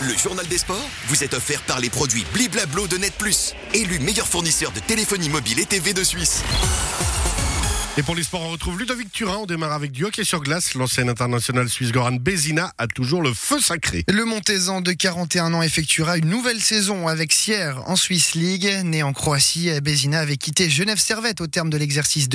Le journal des sports vous est offert par les produits Bliblablo de Net Plus, élu meilleur fournisseur de téléphonie mobile et TV de Suisse. Et pour les sports, on retrouve Ludovic Turin. On démarre avec du hockey sur glace. L'ancienne internationale suisse Goran Bézina a toujours le feu sacré. Le Montezan de 41 ans effectuera une nouvelle saison avec Sierre en Swiss League. Né en Croatie, Bézina avait quitté Genève Servette au terme de l'exercice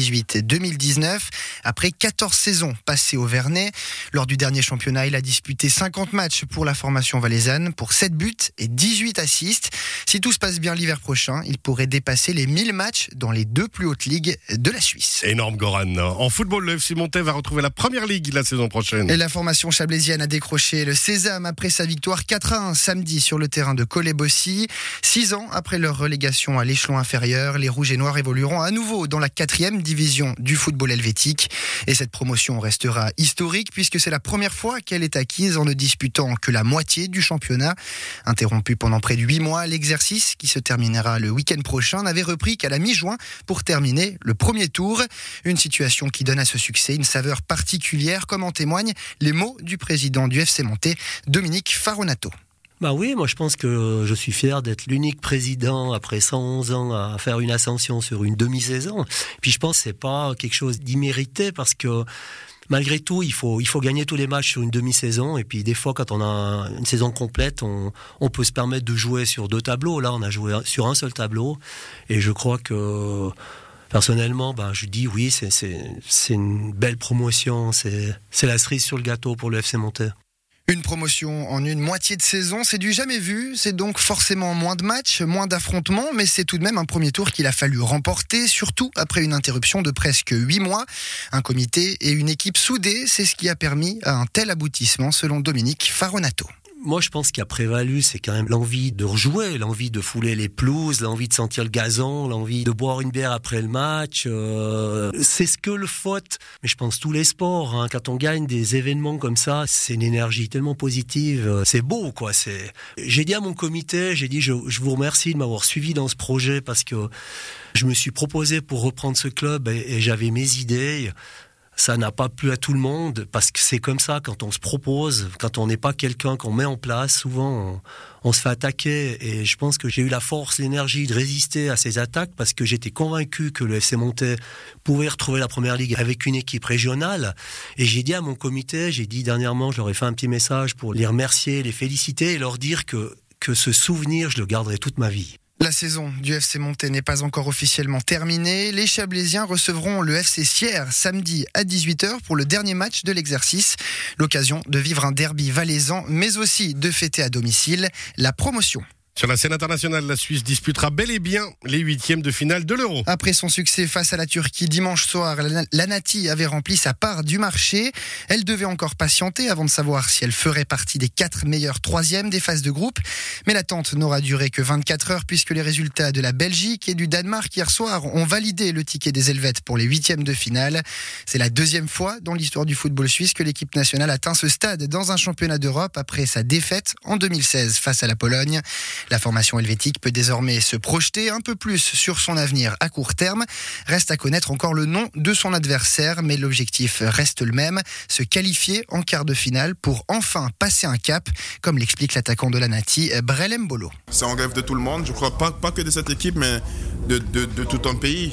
2018-2019. Après 14 saisons passées au Vernet. Lors du dernier championnat, il a disputé 50 matchs pour la formation valaisanne pour 7 buts et 18 assists. Si tout se passe bien l'hiver prochain, il pourrait dépasser les 1000 matchs dans les 2 plus hautes ligues de la Suisse. Énorme Goran. En football, le FC Montais va retrouver la première ligue la saison prochaine. Et la formation chablaisienne a décroché le sésame après sa victoire 4-1 samedi sur le terrain de Collet-Bossy. 6 ans après leur relégation à l'échelon inférieur, les Rouges et Noirs évolueront à nouveau dans la 4e division du football helvétique. Et cette promotion restera historique puisque c'est la première fois qu'elle est acquise en ne disputant que la moitié du championnat. Interrompu pendant près de 8 mois, l'exercice, qui se terminera le week-end prochain, n'avait repris qu'à la mi-juin pour terminer le premier tour. Une situation qui donne à ce succès une saveur particulière, comme en témoignent les mots du président du FC Montais, Dominique Faronato. Bah oui, moi je pense que je suis fier d'être l'unique président après 111 ans à faire une ascension sur une demi-saison. Puis je pense que c'est pas quelque chose d'immérité parce que malgré tout, il faut gagner tous les matchs sur une demi-saison. Et puis des fois, quand on a une saison complète, on peut se permettre de jouer sur 2 tableaux. Là, on a joué sur un seul tableau. Et je crois que personnellement, je dis oui, c'est une belle promotion. C'est la cerise sur le gâteau pour le FC Montais. Une promotion en une moitié de saison, c'est du jamais vu. C'est donc forcément moins de matchs, moins d'affrontements, mais c'est tout de même un premier tour qu'il a fallu remporter, surtout après une interruption de presque 8 mois. Un comité et une équipe soudée, c'est ce qui a permis à un tel aboutissement, selon Dominique Faronato. Moi, je pense qu'il a prévalu, c'est quand même l'envie de rejouer, l'envie de fouler les pelouses, l'envie de sentir le gazon, l'envie de boire une bière après le match. C'est ce que le foot, mais je pense tous les sports, quand on gagne des événements comme ça, c'est une énergie tellement positive. C'est beau, quoi. J'ai dit à mon comité, je vous remercie de m'avoir suivi dans ce projet parce que je me suis proposé pour reprendre ce club et j'avais mes idées. Ça n'a pas plu à tout le monde parce que c'est comme ça quand on se propose, quand on n'est pas quelqu'un qu'on met en place, souvent on se fait attaquer et je pense que j'ai eu la force, l'énergie de résister à ces attaques parce que j'étais convaincu que le FC Montais pouvait retrouver la première ligue avec une équipe régionale et j'ai dit à mon comité, dernièrement, je leur ai fait un petit message pour les remercier, les féliciter et leur dire que ce souvenir, je le garderai toute ma vie. La saison du FC Montais n'est pas encore officiellement terminée. Les Chablaisiens recevront le FC Sierre samedi à 18h pour le dernier match de l'exercice. L'occasion de vivre un derby valaisan, mais aussi de fêter à domicile la promotion. Sur la scène internationale, la Suisse disputera bel et bien les 8e de finale de l'Euro. Après son succès face à la Turquie dimanche soir, la Nati avait rempli sa part du marché. Elle devait encore patienter avant de savoir si elle ferait partie des 4 meilleurs 3e des phases de groupe. Mais l'attente n'aura duré que 24 heures puisque les résultats de la Belgique et du Danemark hier soir ont validé le ticket des Helvètes pour les 8e de finale. C'est la 2e fois dans l'histoire du football suisse que l'équipe nationale atteint ce stade dans un championnat d'Europe après sa défaite en 2016 face à la Pologne. La formation helvétique peut désormais se projeter un peu plus sur son avenir à court terme. Reste à connaître encore le nom de son adversaire, mais l'objectif reste le même, se qualifier en quart de finale pour enfin passer un cap, comme l'explique l'attaquant de la Nati, Brel Mbolo. C'est un rêve de tout le monde, je crois pas que de cette équipe, mais de tout un pays.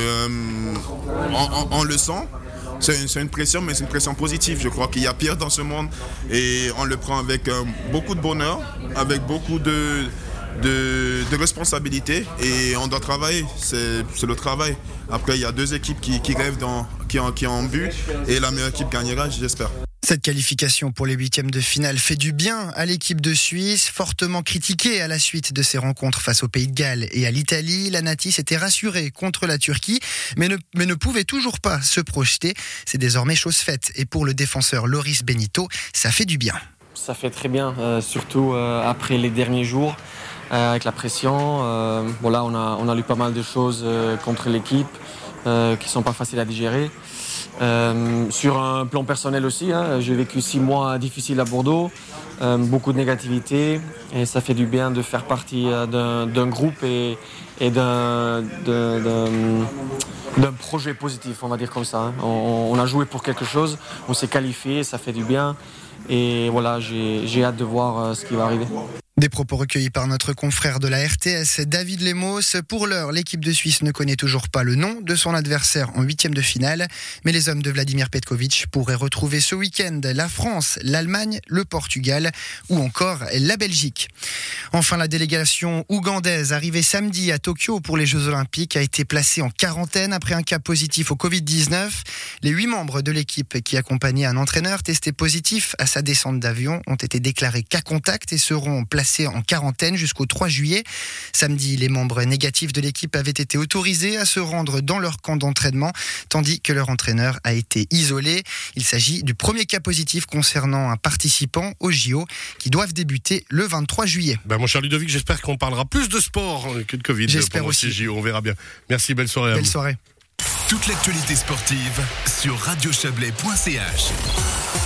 On le sent. C'est une pression, mais c'est une pression positive. Je crois qu'il y a pire dans ce monde et on le prend avec beaucoup de bonheur, avec beaucoup de responsabilité et on doit travailler. C'est le travail. Après, il y a 2 équipes qui rêvent, qui ont un but et la meilleure équipe gagnera, j'espère. Cette qualification pour les 8e de finale fait du bien à l'équipe de Suisse, fortement critiquée à la suite de ses rencontres face au Pays de Galles et à l'Italie. La Nati s'était rassurée contre la Turquie, mais ne pouvait toujours pas se projeter. C'est désormais chose faite. Et pour le défenseur Loris Benito, ça fait du bien. Ça fait très bien, surtout après les derniers jours, avec la pression. Là, on a lu pas mal de choses contre l'équipe qui ne sont pas faciles à digérer. Sur un plan personnel aussi, j'ai vécu 6 mois difficiles à Bordeaux, beaucoup de négativité et ça fait du bien de faire partie d'un groupe et d'un projet positif, on va dire comme ça. On a joué pour quelque chose, on s'est qualifié, ça fait du bien Et voilà, j'ai hâte de voir ce qui va arriver. Des propos recueillis par notre confrère de la RTS, David Lemos. Pour l'heure, l'équipe de Suisse ne connaît toujours pas le nom de son adversaire en 8e de finale. Mais les hommes de Vladimir Petkovic pourraient retrouver ce week-end la France, l'Allemagne, le Portugal ou encore la Belgique. Enfin, la délégation ougandaise arrivée samedi à Tokyo pour les Jeux Olympiques a été placée en quarantaine après un cas positif au Covid-19. Les 8 membres de l'équipe qui accompagnaient un entraîneur testé positif à sa descente d'avion ont été déclarés cas contact et seront placés en quarantaine jusqu'au 3 juillet. Samedi, les membres négatifs de l'équipe avaient été autorisés à se rendre dans leur camp d'entraînement, tandis que leur entraîneur a été isolé. Il s'agit du premier cas positif concernant un participant aux JO qui doivent débuter le 23 juillet. Mon cher Ludovic, j'espère qu'on parlera plus de sport que de Covid. J'espère aussi. Ces JO, on verra bien. Merci, belle soirée. Belle soirée. Toute l'actualité sportive sur radiochablais.ch.